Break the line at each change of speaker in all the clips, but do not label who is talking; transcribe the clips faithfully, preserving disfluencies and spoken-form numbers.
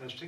Testing.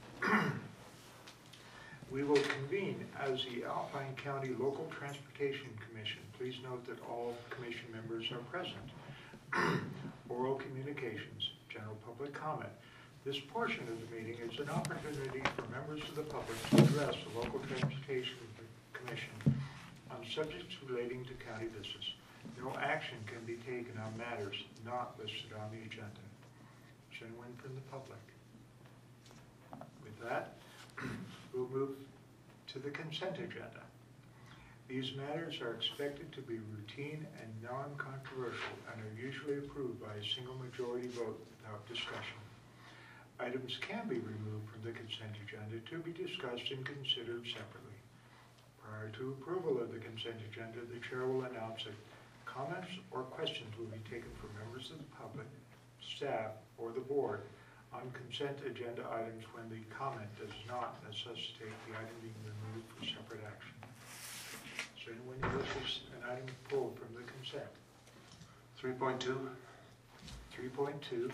We will convene as the Alpine County Local Transportation Commission. Please note that all commission members are present. Oral communications, general public comment. This portion of the meeting is an opportunity for members of the public to address the Local Transportation Commission on subjects relating to county business. No action can be taken on matters not listed on the agenda. Is there anyone from the public? With that, we'll move to the consent agenda. These matters are expected to be routine and non-controversial and are usually approved by a single majority vote without discussion. Items can be removed from the consent agenda to be discussed and considered separately. Prior to approval of the consent agenda, the chair will announce that comments or questions will be taken from members of the public, staff, or the board on consent agenda items when the comment does not necessitate the item being removed for separate action. So anyone who wishes an item pulled from the consent?
three point two.
three point two.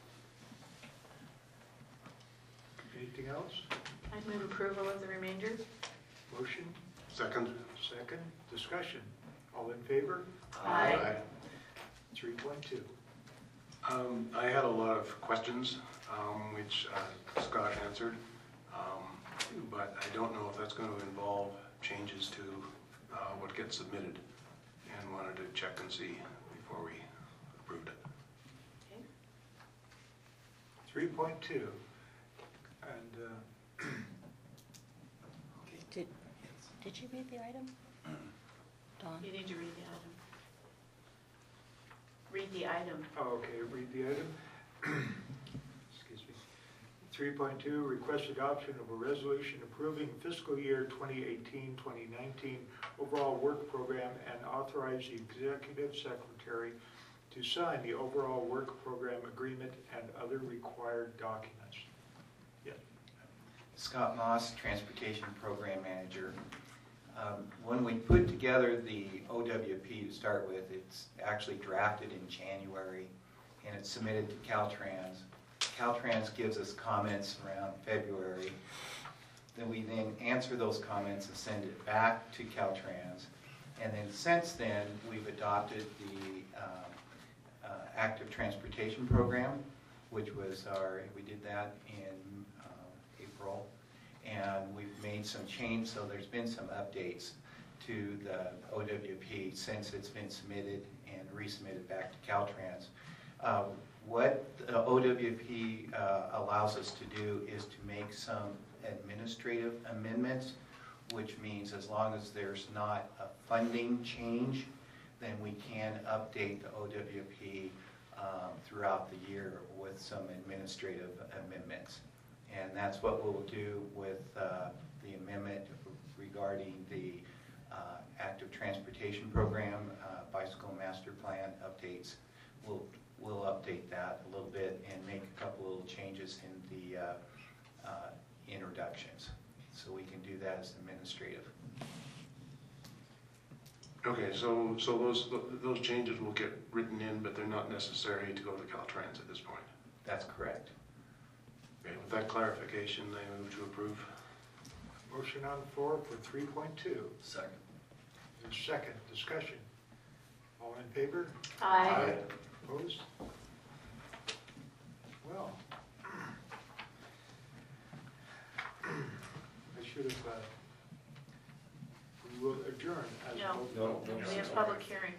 Anything else?
I'd move approval of the remainder.
Motion?
Second.
Second. Discussion. All in favor?
Aye.
Aye.
three point two.
Um, I had a lot of questions, um, which uh, Scott answered, um, but I don't know if that's going to involve changes to uh, what gets submitted, and wanted to check and see before we approved it.
Okay.
three point two. And uh,
Did, did you read the item? Dawn?
You need to read the item. Read the item.
oh, okay, read the item. Excuse me. three point two, request adoption of a resolution approving fiscal year twenty eighteen twenty nineteen overall work program and authorize the executive secretary to sign the overall work program agreement and other required documents. Yes.
Scott Moss, Transportation Program Manager. Um, when we put together the O W P to start with, it's actually drafted in January and it's submitted to Caltrans. Caltrans gives us comments around February. Then we then answer those comments and send it back to Caltrans. And then since then, we've adopted the um, uh, Active Transportation Program, which was our, we did that in uh, April. And we've made some change, so there's been some updates to the O W P since it's been submitted and resubmitted back to Caltrans. Uh, what the O W P uh, allows us to do is to make some administrative amendments, which means as long as there's not a funding change, then we can update the O W P um, throughout the year with some administrative amendments. And that's what we'll do with uh, the amendment regarding the uh, Active Transportation Program, uh, Bicycle Master Plan updates. We'll, we'll update that a little bit and make a couple little changes in the uh, uh, introductions. So we can do that as administrative.
Okay, so so those those changes will get written in, but they're not necessary to go to Caltrans at this point.
That's correct.
Okay, with that clarification, I move to approve.
Motion on the floor for three point two.
Second.
And second, discussion. All in favor?
Aye.
Opposed? Well, I should have, uh, we will adjourn as
No.
both-
No, no.
We have public hearing.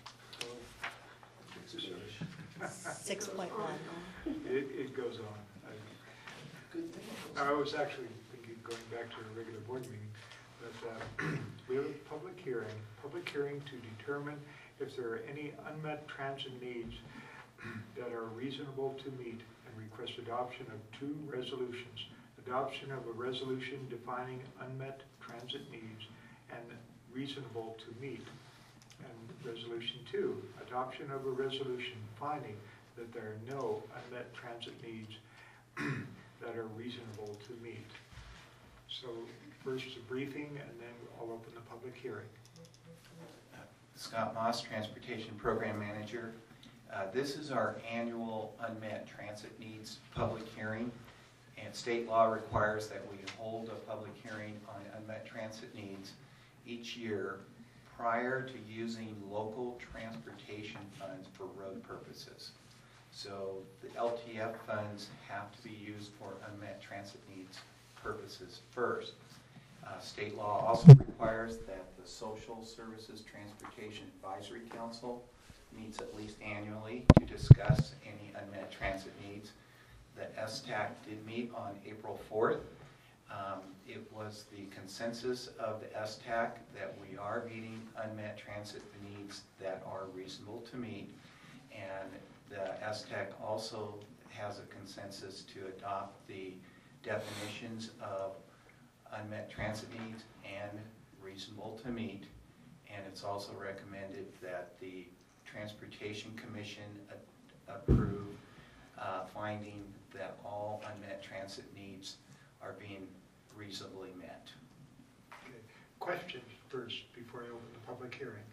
Six point one.
It, it goes on. I, I was actually thinking, going back to a regular board meeting, that uh, we have a public hearing, public hearing to determine if there are any unmet transit needs that are reasonable to meet, and request adoption of two resolutions. Adoption of a resolution defining unmet transit needs and reasonable to meet. And resolution two, adoption of a resolution finding that there are no unmet transit needs that are reasonable to meet. So first a briefing, and then I'll open the public hearing.
Scott Moss, Transportation Program Manager. Uh, this is our annual unmet transit needs public hearing. And state law requires that we hold a public hearing on unmet transit needs each year prior to using local transportation funds for road purposes. So the L T F funds have to be used for unmet transit needs purposes first. Uh, state law also requires that the Social Services Transportation Advisory Council meets at least annually to discuss any unmet transit needs. The S T A C did meet on April fourth. Um, it was the consensus of the S T A C that we are meeting unmet transit needs that are reasonable to meet, and the S T A C also has a consensus to adopt the definitions of unmet transit needs and reasonable to meet, and it's also recommended that the Transportation Commission a- approve uh, finding that all unmet transit needs are being reasonably met.
Okay. Questions first before I open the public hearing?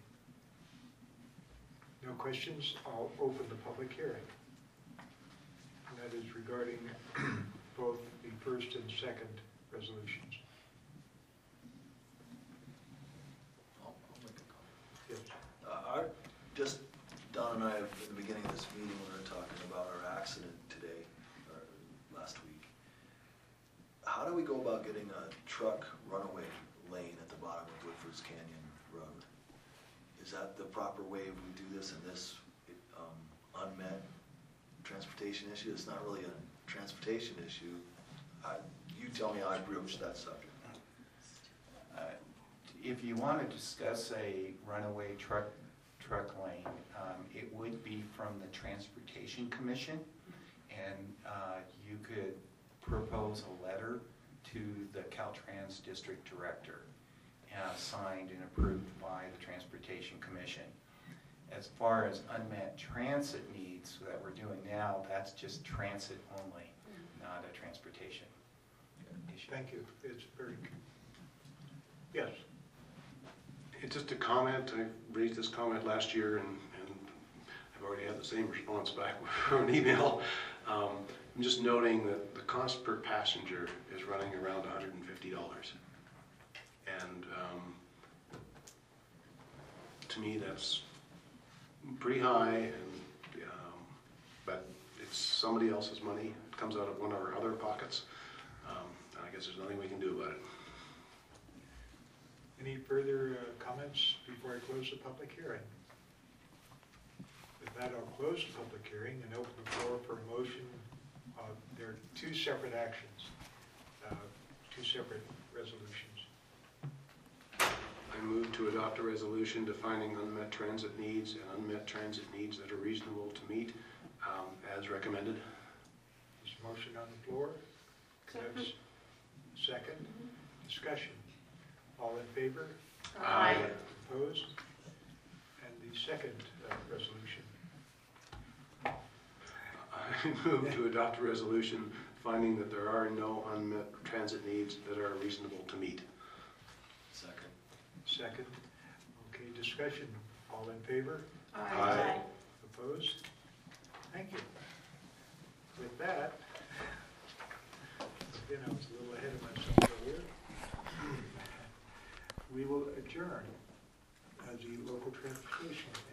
No questions? I'll open the public hearing. And that is regarding both the first and second resolutions.
I'll I'll make a comment.
Yes.
Uh, Our, just, Don and I, at the beginning of this meeting, we were talking about our accident today, or last week. How do we go about getting a truck runaway lane at the bottom of Woodford's Canyon Road? Is that the proper way we do this in this um, unmet transportation issue? It's not really a transportation issue. I, you tell me how I broach that subject.
Uh, If you want to discuss a runaway truck truck lane, um, it would be from the Transportation Commission, and uh, you could propose a letter to the Caltrans District Director, uh, signed and approved by the Transportation Commission. As far as unmet transit needs that we're doing now, that's just transit only, not a transportation issue.
Thank you. It's very, yes.
It's just a comment. I raised this comment last year, and, and I've already had the same response back from an email. Um, I'm just noting that the cost per passenger is running around one hundred fifty dollars. And um, to me, that's pretty high, and um, but it's somebody else's money. It comes out of one of our other pockets. Um, and I guess there's nothing we can do about it.
Any further uh, comments before I close the public hearing? With that, I'll close the public hearing and open the floor for a motion. Uh, there are two separate actions, uh, two separate resolutions.
I move to adopt a resolution defining unmet transit needs and unmet transit needs that are reasonable to meet, um, as recommended.
There's a motion on the floor. That's second. Discussion. All in favor?
Aye.
Opposed? And the second uh, resolution.
I move to adopt a resolution finding that there are no unmet transit needs that are reasonable to meet.
Second.
Second. Okay, discussion. All in favor?
Aye.
Opposed? Thank you. With that, again, I was a little ahead of myself earlier. We will adjourn as the local transportation